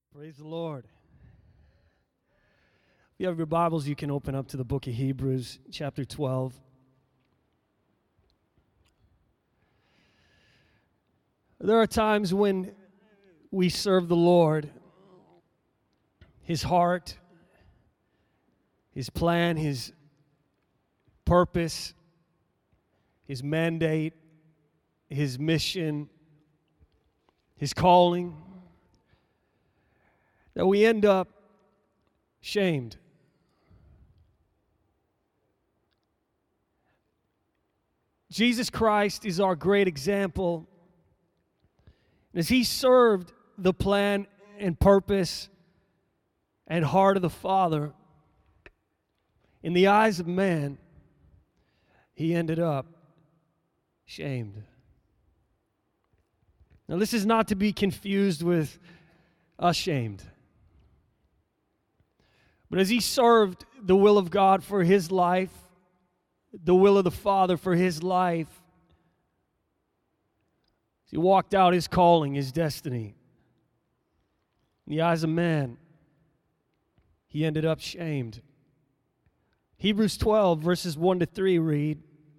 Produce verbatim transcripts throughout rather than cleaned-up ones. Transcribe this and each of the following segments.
Praise the Lord. If you have your Bibles, you can open up to the book of Hebrews, chapter twelve. There are times when we serve the Lord, His heart, His plan, His purpose, His mandate, His mission, His calling, that we end up shamed. Jesus Christ is our great example. As He served the plan and purpose and heart of the Father, in the eyes of man, He ended up shamed. Now, this is not to be confused with ashamed. But as He served the will of God for His life, the will of the Father for His life, He walked out His calling, His destiny. In the eyes of man, He ended up shamed. Hebrews twelve, verses one to three read,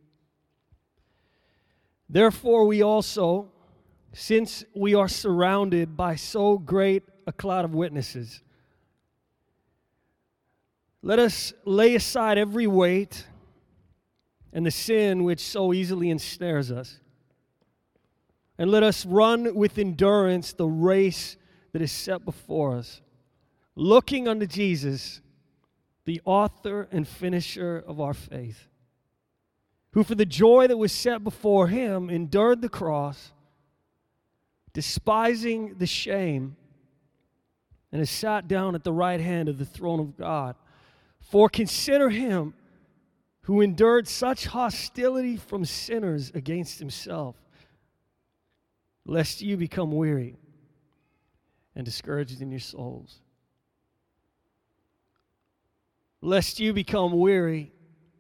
"Therefore we also, since we are surrounded by so great a cloud of witnesses, let us lay aside every weight and the sin which so easily ensnares us. And let us run with endurance the race that is set before us, looking unto Jesus, the author and finisher of our faith, who for the joy that was set before Him endured the cross, despising the shame, and has sat down at the right hand of the throne of God. For consider Him who endured such hostility from sinners against Himself, lest you become weary and discouraged in your souls." Lest you become weary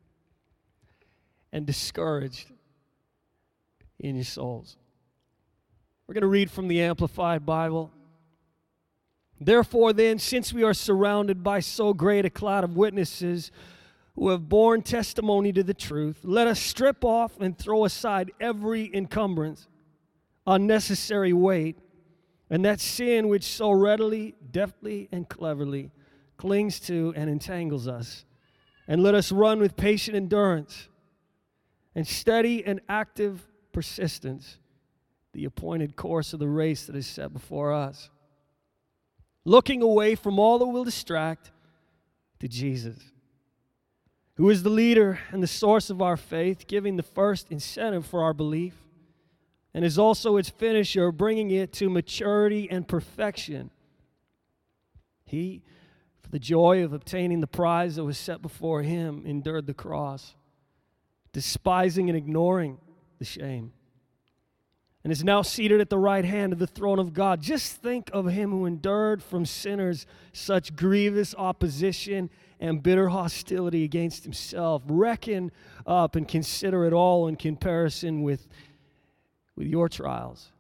and discouraged in your souls. We're going to read from the Amplified Bible. "Therefore then, since we are surrounded by so great a cloud of witnesses who have borne testimony to the truth, let us strip off and throw aside every encumbrance, unnecessary weight, and that sin which so readily, deftly, and cleverly clings to and entangles us. And let us run with patient endurance and steady and active persistence the appointed course of the race that is set before us, looking away from all that will distract to Jesus, who is the leader and the source of our faith, giving the first incentive for our belief, and is also its finisher, bringing it to maturity and perfection. He, for the joy of obtaining the prize that was set before Him, endured the cross, despising and ignoring the shame, and is now seated at the right hand of the throne of God." Just think of Him who endured from sinners such grievous opposition and bitter hostility against Himself. Reckon up and consider it all in comparison with, with your trials.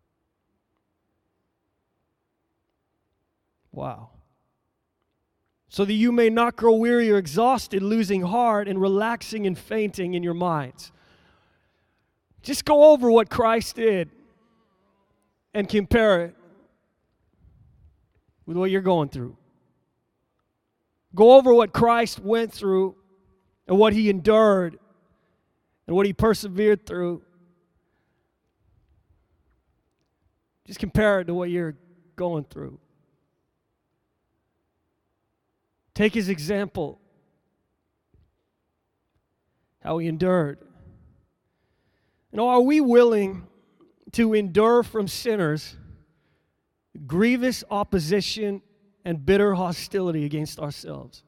Wow. "So that you may not grow weary or exhausted, losing heart, and relaxing and fainting in your minds." Just go over what Christ did and compare it with what you're going through. Go over what Christ went through and what He endured and what He persevered through. Just compare it to what you're going through. Take His example, how He endured. You know, are we willing to endure from sinners grievous opposition and bitter hostility against ourselves?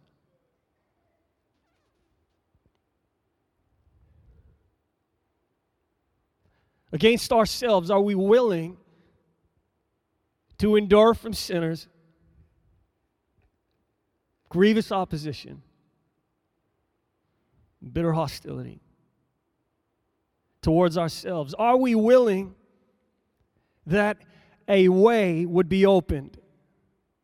Against ourselves, are we willing to endure from sinners grievous opposition, bitter hostility towards ourselves? Are we willing that a way would be opened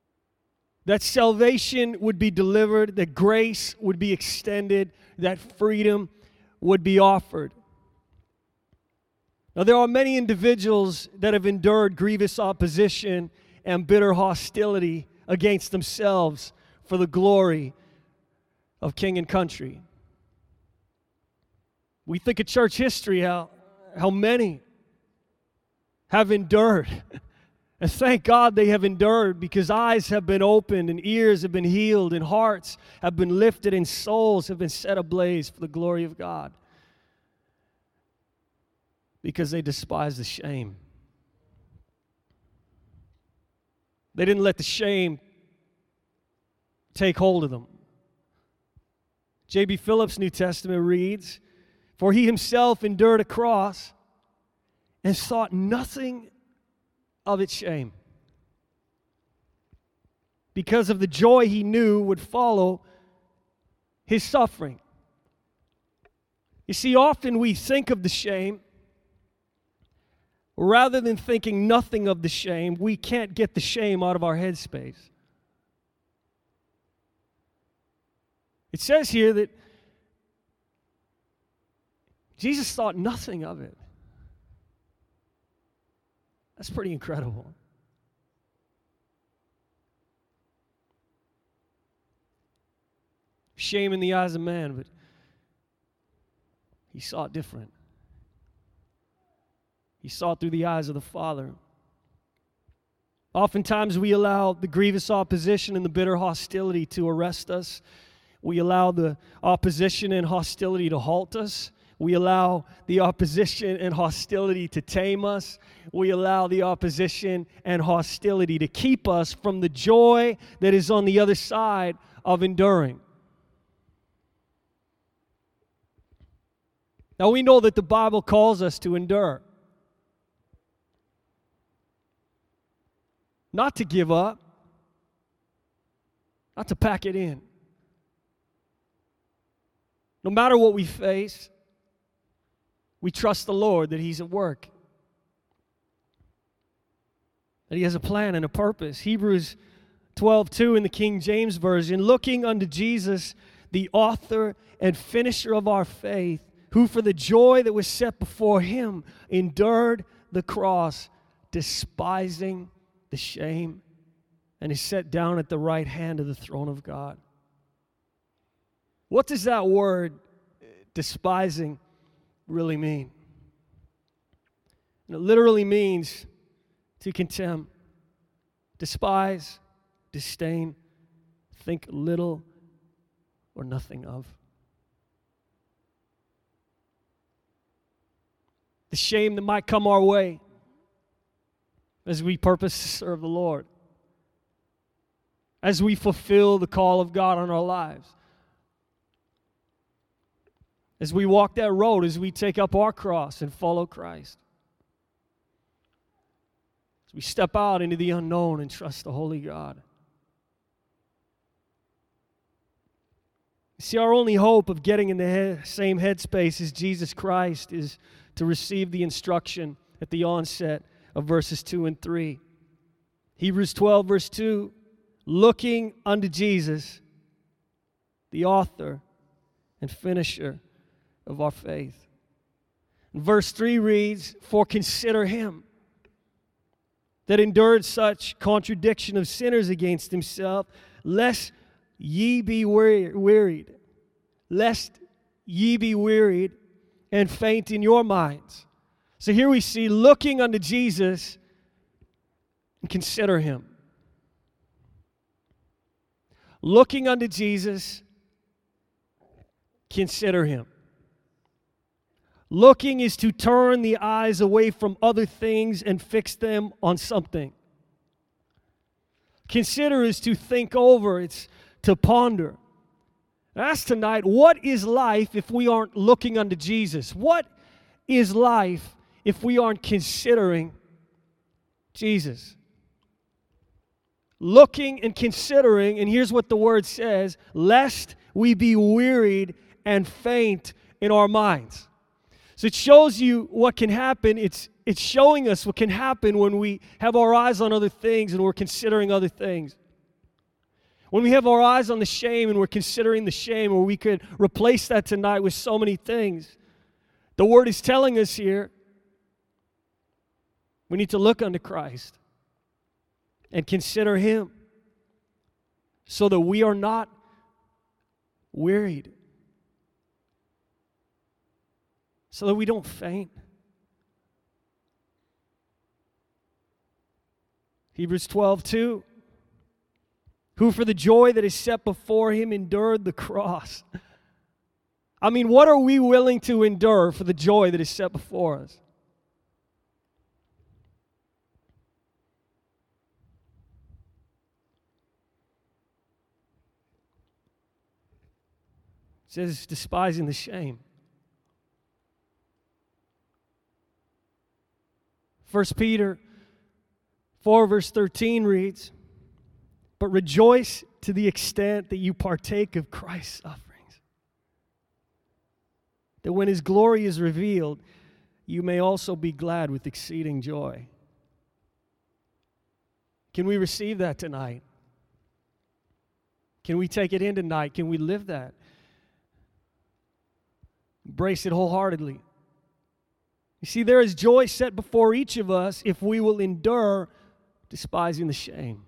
that salvation would be delivered, that grace would be extended, that freedom would be offered. Now, there are many individuals that have endured grievous opposition and bitter hostility against themselves for the glory of king and country. We think of church history, how, how many have endured. And thank God they have endured, because eyes have been opened and ears have been healed and hearts have been lifted and souls have been set ablaze for the glory of God. Because they despise the shame. They didn't let the shame take hold of them. J B Phillips' New Testament reads, "For he himself endured a cross and thought nothing of its shame, because of the joy he knew would follow his suffering." You see, often we think of the shame. Rather than thinking nothing of the shame, we can't get the shame out of our headspace. It says here that Jesus thought nothing of it. That's pretty incredible. Shame in the eyes of man, but he saw it different. He saw it through the eyes of the Father. Oftentimes we allow the grievous opposition and the bitter hostility to arrest us. We allow the opposition and hostility to halt us. We allow the opposition and hostility to tame us. We allow the opposition and hostility to keep us from the joy that is on the other side of enduring. Now, we know that the Bible calls us to endure. Not to give up. Not to pack it in. No matter what we face, we trust the Lord that He's at work. That He has a plan and a purpose. Hebrews twelve two in the King James Version, "Looking unto Jesus, the author and finisher of our faith, who for the joy that was set before Him endured the cross, despising the shame, and is set down at the right hand of the throne of God." What does that word, despising, really mean? And it literally means to contemn, despise, disdain, think little or nothing of. The shame that might come our way as we purpose to serve the Lord, as we fulfill the call of God on our lives, as we walk that road, as we take up our cross and follow Christ, as we step out into the unknown and trust the Holy God. You see, our only hope of getting in the he- same headspace as Jesus Christ is to receive the instruction at the onset of verses two and three. Hebrews twelve, verse two, "Looking unto Jesus, the author and finisher of our faith." And verse three reads, "For consider Him that endured such contradiction of sinners against Himself, lest ye be weary, wearied, lest ye be wearied and faint in your minds." So here we see, looking unto Jesus and consider Him. Looking unto Jesus, consider Him. Looking is to turn the eyes away from other things and fix them on something. Consider is to think over, it's to ponder. Ask tonight, what is life if we aren't looking unto Jesus? What is life if we aren't considering Jesus? Looking and considering, and here's what the word says, "lest we be wearied and faint in our minds." So it shows you what can happen. It's, it's showing us what can happen when we have our eyes on other things and we're considering other things. When we have our eyes on the shame and we're considering the shame, or we could replace that tonight with so many things, the Word is telling us here, we need to look unto Christ and consider Him so that we are not wearied, so that we don't faint. Hebrews twelve two, who for the joy that is set before Him endured the cross. I mean, what are we willing to endure for the joy that is set before us? It says, despising the shame. First Peter four verse thirteen reads, but rejoice to the extent that you partake of Christ's sufferings, that when His glory is revealed, you may also be glad with exceeding joy. Can we receive that tonight? Can we take it in tonight? Can we live that? Embrace it wholeheartedly. You see, there is joy set before each of us if we will endure despising the shame.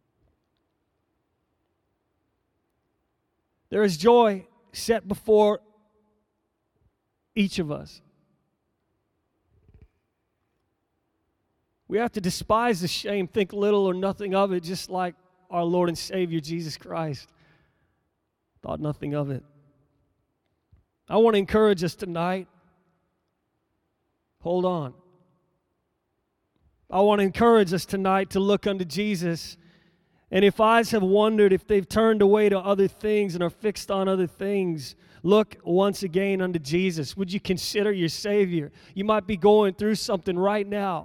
There is joy set before each of us. We have to despise the shame, think little or nothing of it, just like our Lord and Savior Jesus Christ thought nothing of it. I want to encourage us tonight. Hold on. I want to encourage us tonight to look unto Jesus. And if eyes have wandered, if they've turned away to other things and are fixed on other things, look once again unto Jesus. Would you consider your Savior? You might be going through something right now.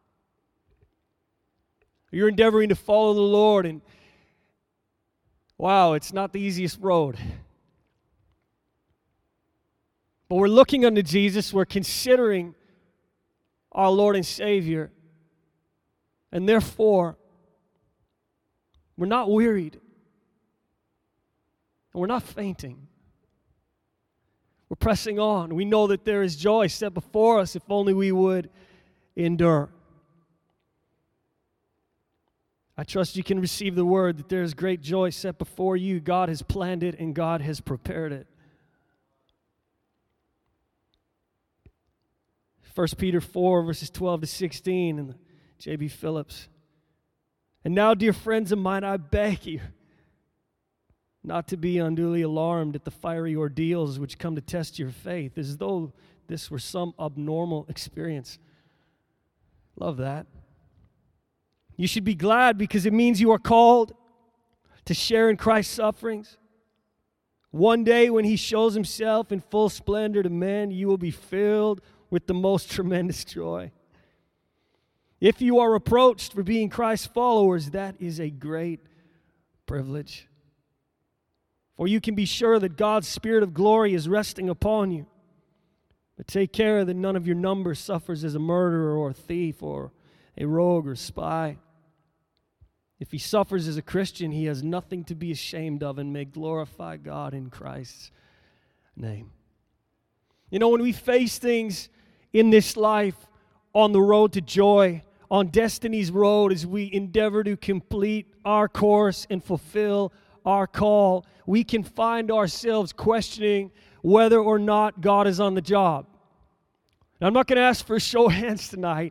You're endeavoring to follow the Lord, and wow, it's not the easiest road. But we're looking unto Jesus. We're considering our Lord and Savior. And therefore, we're not wearied. And we're not fainting. We're pressing on. We know that there is joy set before us if only we would endure. I trust you can receive the word that there is great joy set before you. God has planned it and God has prepared it. First Peter four, verses twelve to sixteen, and J B Phillips. And now, dear friends of mine, I beg you not to be unduly alarmed at the fiery ordeals which come to test your faith, as though this were some abnormal experience. Love that. You should be glad because it means you are called to share in Christ's sufferings. One day when He shows Himself in full splendor to men, you will be filled with the most tremendous joy. If you are reproached for being Christ's followers, that is a great privilege. For you can be sure that God's Spirit of glory is resting upon you. But take care that none of your number suffers as a murderer or a thief or a rogue or spy. If he suffers as a Christian, he has nothing to be ashamed of and may glorify God in Christ's name. You know, when we face things in this life on the road to joy, on destiny's road, as we endeavor to complete our course and fulfill our call, we can find ourselves questioning whether or not God is on the job. Now, I'm not going to ask for a show of hands tonight.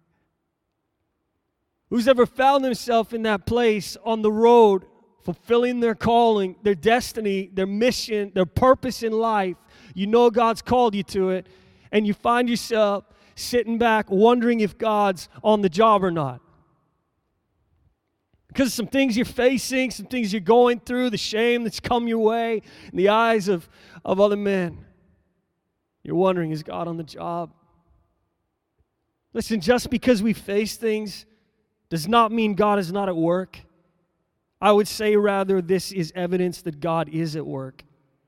Who's ever found themselves in that place on the road, fulfilling their calling, their destiny, their mission, their purpose in life? You know God's called you to it, and you find yourself sitting back wondering if God's on the job or not. Because some things you're facing, some things you're going through, the shame that's come your way in the eyes of, of other men. You're wondering, is God on the job? Listen, just because we face things does not mean God is not at work. I would say rather this is evidence that God is at work.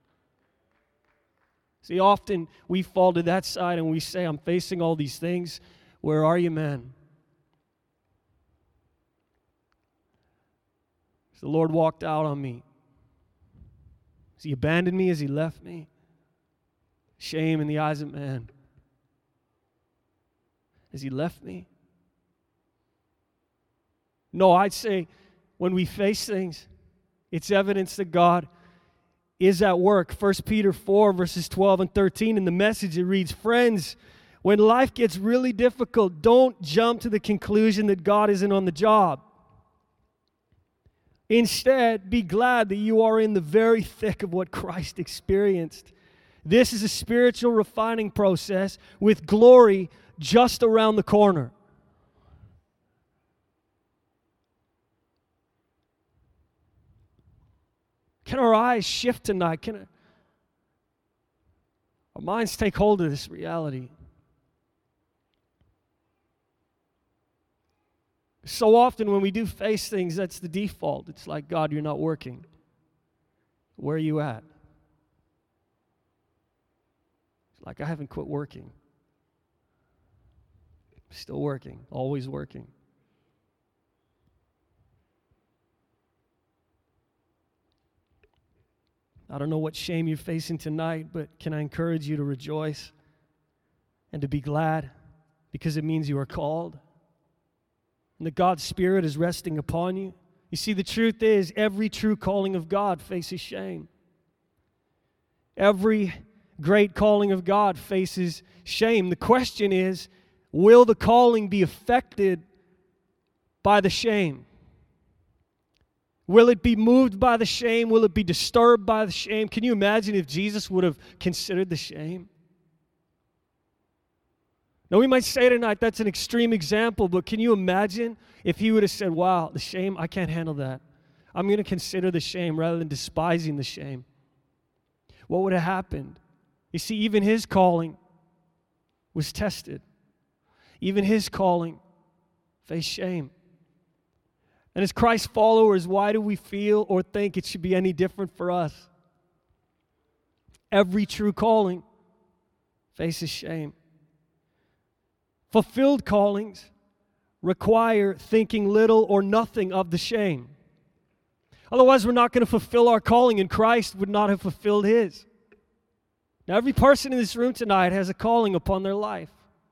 See, often we fall to that side and we say, I'm facing all these things. Where are you, man? The Lord walked out on me. Has He abandoned me? Has He left me? Shame in the eyes of man. Has He left me? No, I'd say when we face things, it's evidence that God is at work. First Peter four, verses twelve and thirteen, in the Message it reads, "Friends, when life gets really difficult, don't jump to the conclusion that God isn't on the job. Instead, be glad that you are in the very thick of what Christ experienced. This is a spiritual refining process with glory just around the corner." Can our eyes shift tonight? Can our minds take hold of this reality? So often when we do face things, that's the default. It's like, God, you're not working. Where are you at? It's like, I haven't quit working. Still working, always working. I don't know what shame you're facing tonight, but can I encourage you to rejoice and to be glad, because it means you are called and that God's Spirit is resting upon you. You see, the truth is, every true calling of God faces shame. Every great calling of God faces shame. The question is, will the calling be affected by the shame? Will it be moved by the shame? Will it be disturbed by the shame? Can you imagine if Jesus would have considered the shame? Now, we might say tonight that's an extreme example, but can you imagine if He would have said, wow, the shame, I can't handle that. I'm going to consider the shame rather than despising the shame. What would have happened? You see, even His calling was tested. Even His calling faced shame. And as Christ followers, why do we feel or think it should be any different for us? Every true calling faces shame. Fulfilled callings require thinking little or nothing of the shame. Otherwise, we're not going to fulfill our calling, and Christ would not have fulfilled His. Now, every person in this room tonight has a calling upon their life.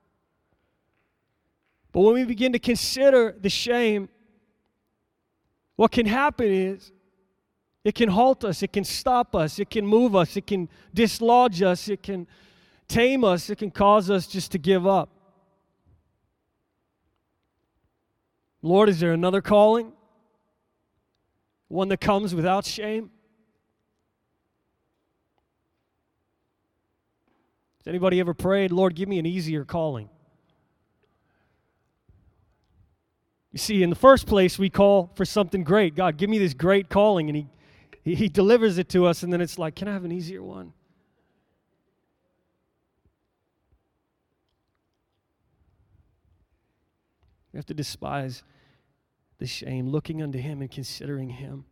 But when we begin to consider the shame, what can happen is it can halt us, it can stop us, it can move us, it can dislodge us, it can tame us, it can cause us just to give up. Lord, is there another calling? One that comes without shame? Has anybody ever prayed, Lord, give me an easier calling? You see, in the first place, we call for something great. God, give me this great calling, and he, he, he delivers it to us, and then it's like, can I have an easier one? We have to despise the shame, looking unto Him and considering Him.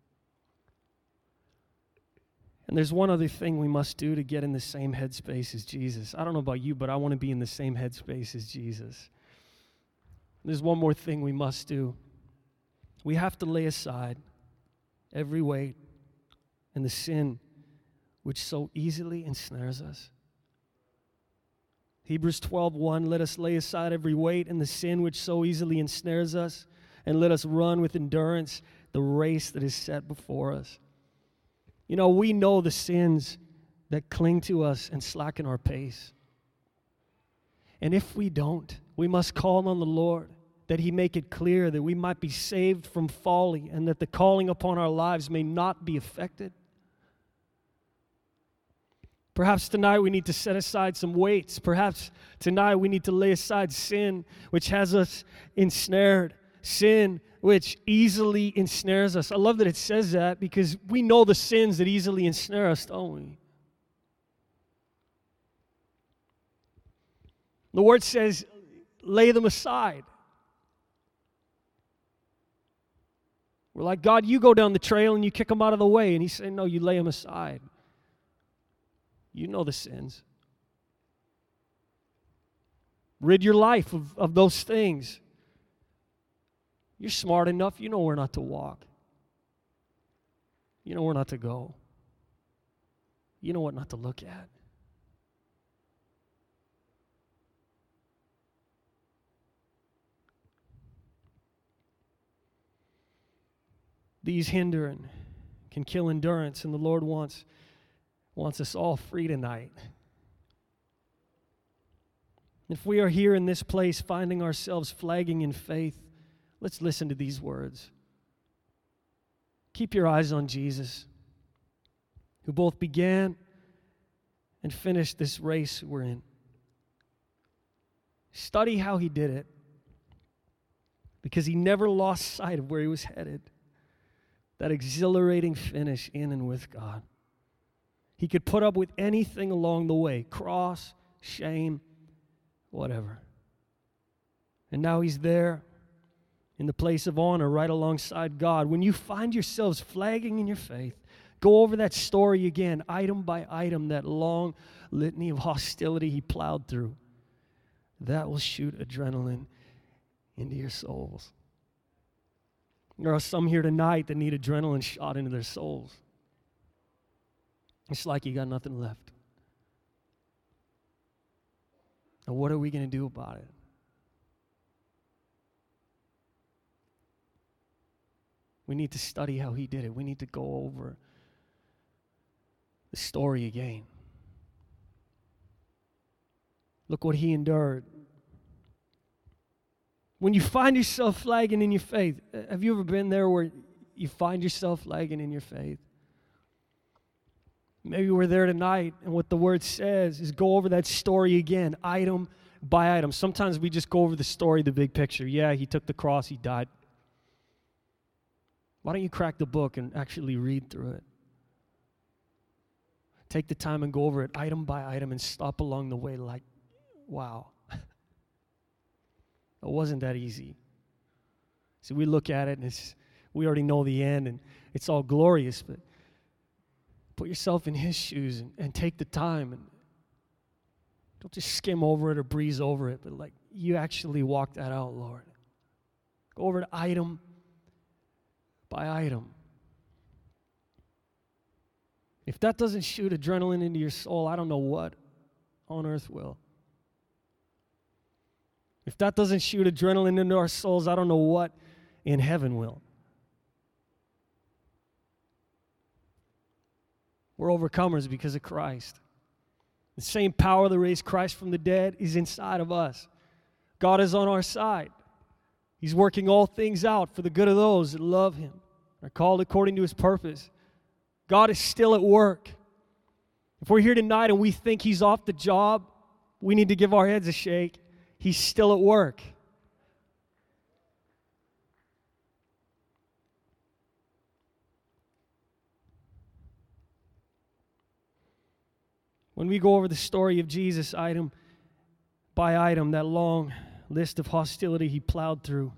And there's one other thing we must do to get in the same headspace as Jesus. I don't know about you, but I want to be in the same headspace as Jesus. There's one more thing we must do. We have to lay aside every weight and the sin which so easily ensnares us. Hebrews twelve one, let us lay aside every weight and the sin which so easily ensnares us, and let us run with endurance the race that is set before us. You know, we know the sins that cling to us and slacken our pace. And if we don't, we must call on the Lord, that He make it clear that we might be saved from folly and that the calling upon our lives may not be affected. Perhaps tonight we need to set aside some weights. Perhaps tonight we need to lay aside sin which has us ensnared, sin which easily ensnares us. I love that it says that, because we know the sins that easily ensnare us, don't we? The Word says, lay them aside. We're like, God, you go down the trail and you kick them out of the way. And He's saying, no, you lay them aside. You know the sins. Rid your life of, of those things. You're smart enough. You know where not to walk. You know where not to go. You know what not to look at. These hinder and can kill endurance, and the Lord wants, wants us all free tonight. If we are here in this place finding ourselves flagging in faith, let's listen to these words. Keep your eyes on Jesus, who both began and finished this race we're in. Study how he did it, because he never lost sight of where he was headed. That exhilarating finish in and with God. He could put up with anything along the way, cross, shame, whatever. And now he's there in the place of honor right alongside God. When you find yourselves flagging in your faith, go over that story again, item by item, that long litany of hostility he plowed through. That will shoot adrenaline into your souls. There are some here tonight that need adrenaline shot into their souls. It's like you got nothing left. And what are we going to do about it? We need to study how he did it. We need to go over the story again. Look what he endured. When you find yourself flagging in your faith, have you ever been there where you find yourself flagging in your faith? Maybe we're there tonight, and what the word says is go over that story again, item by item. Sometimes we just go over the story, the big picture. Yeah, he took the cross, he died. Why don't you crack the book and actually read through it? Take the time and go over it item by item and stop along the way like, wow. It wasn't that easy. See, we look at it and it's, we already know the end and it's all glorious, but put yourself in his shoes and, and take the time and don't just skim over it or breeze over it, but like you actually walk that out, Lord. Go over it item by item. If that doesn't shoot adrenaline into your soul, I don't know what on earth will. If that doesn't shoot adrenaline into our souls, I don't know what in heaven will. We're overcomers because of Christ. The same power that raised Christ from the dead is inside of us. God is on our side. He's working all things out for the good of those that love him, are called according to his purpose. God is still at work. If we're here tonight and we think he's off the job, we need to give our heads a shake. He's still at work. When we go over the story of Jesus item by item, that long list of hostility he plowed through,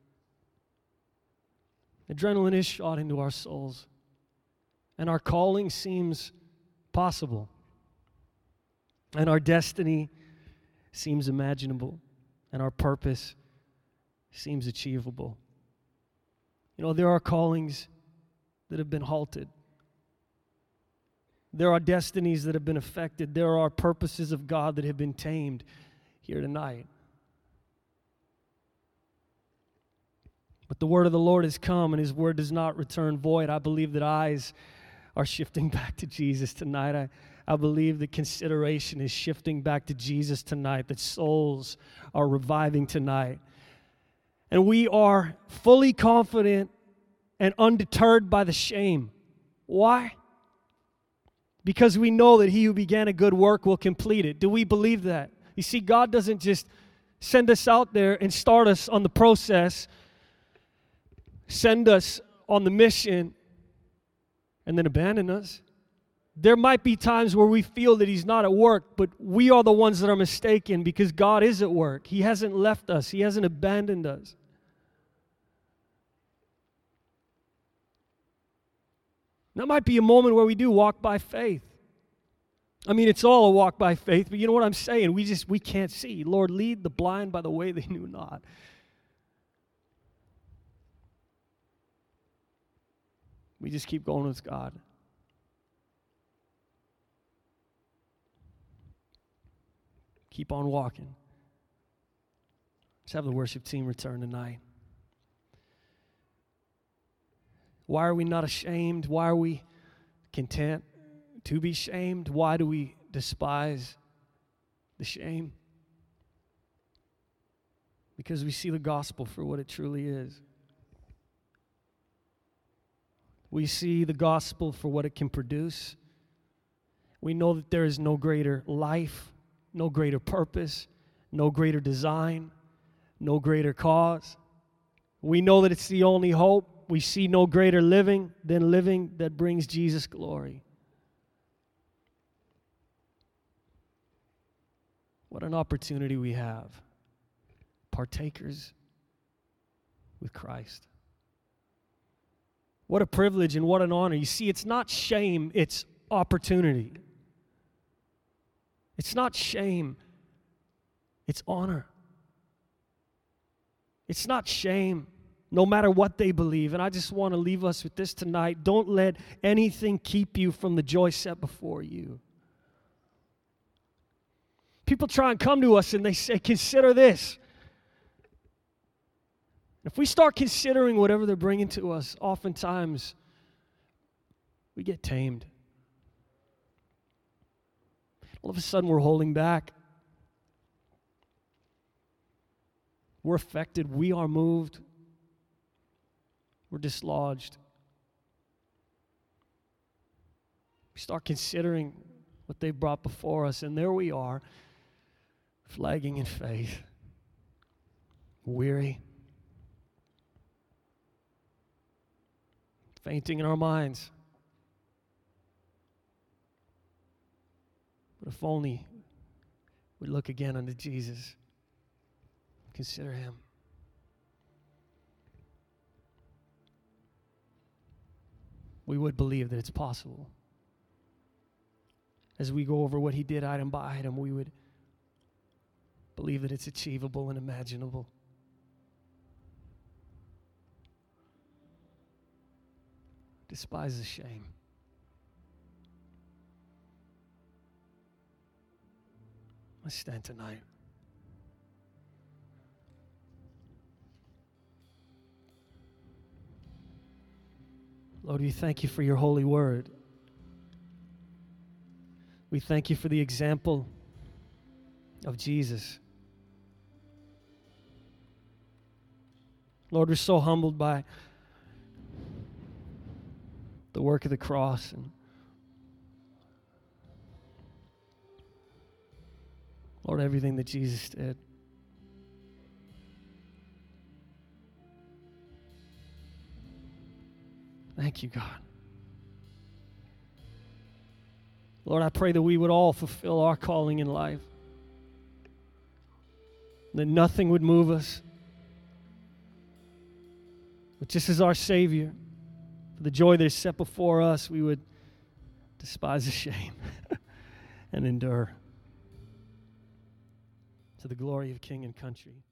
adrenaline is shot into our souls, and our calling seems possible, and our destiny seems imaginable, and our purpose seems achievable. You know, there are callings that have been halted. There are destinies that have been affected. There are purposes of God that have been tamed here tonight. But the word of the Lord has come, and his word does not return void. I believe that eyes are shifting back to Jesus tonight. I, I believe that consideration is shifting back to Jesus tonight, that souls are reviving tonight. And we are fully confident and undeterred by the shame. Why? Because we know that he who began a good work will complete it. Do we believe that? You see, God doesn't just send us out there and start us on the process, send us on the mission, and then abandon us. There might be times where we feel that he's not at work, but we are the ones that are mistaken because God is at work. He hasn't left us. He hasn't abandoned us. That might be a moment where we do walk by faith. I mean, it's all a walk by faith, but you know what I'm saying? We just, we can't see. Lord, lead the blind by the way they knew not. We just keep going with God. Keep on walking. Let's have the worship team return tonight. Why are we not ashamed? Why are we content to be shamed? Why do we despise the shame? Because we see the gospel for what it truly is. We see the gospel for what it can produce. We know that there is no greater life, no greater purpose, no greater design, no greater cause. We know that it's the only hope. We see no greater living than living that brings Jesus glory. What an opportunity we have. Partakers with Christ. What a privilege and what an honor. You see, it's not shame, it's opportunity. It's not shame, it's honor. It's not shame, no matter what they believe. And I just want to leave us with this tonight. Don't let anything keep you from the joy set before you. People try and come to us and they say, consider this. If we start considering whatever they're bringing to us, oftentimes we get tamed. All of a sudden we're holding back. We're affected. We are moved. We're dislodged. We start considering what they've brought before us, and there we are, flagging in faith, weary, fainting in our minds. But if only we look again unto Jesus, consider him. We would believe that it's possible. As we go over what he did item by item, we would believe that it's achievable and imaginable. Despise the shame. Let's stand tonight. Lord, we thank you for your holy word. We thank you for the example of Jesus. Lord, we're so humbled by the work of the cross and Lord, everything that Jesus did. Thank you, God. Lord, I pray that we would all fulfill our calling in life. That nothing would move us. But just as our Savior, for the joy that is set before us, we would despise the shame and endure to the glory of King and country.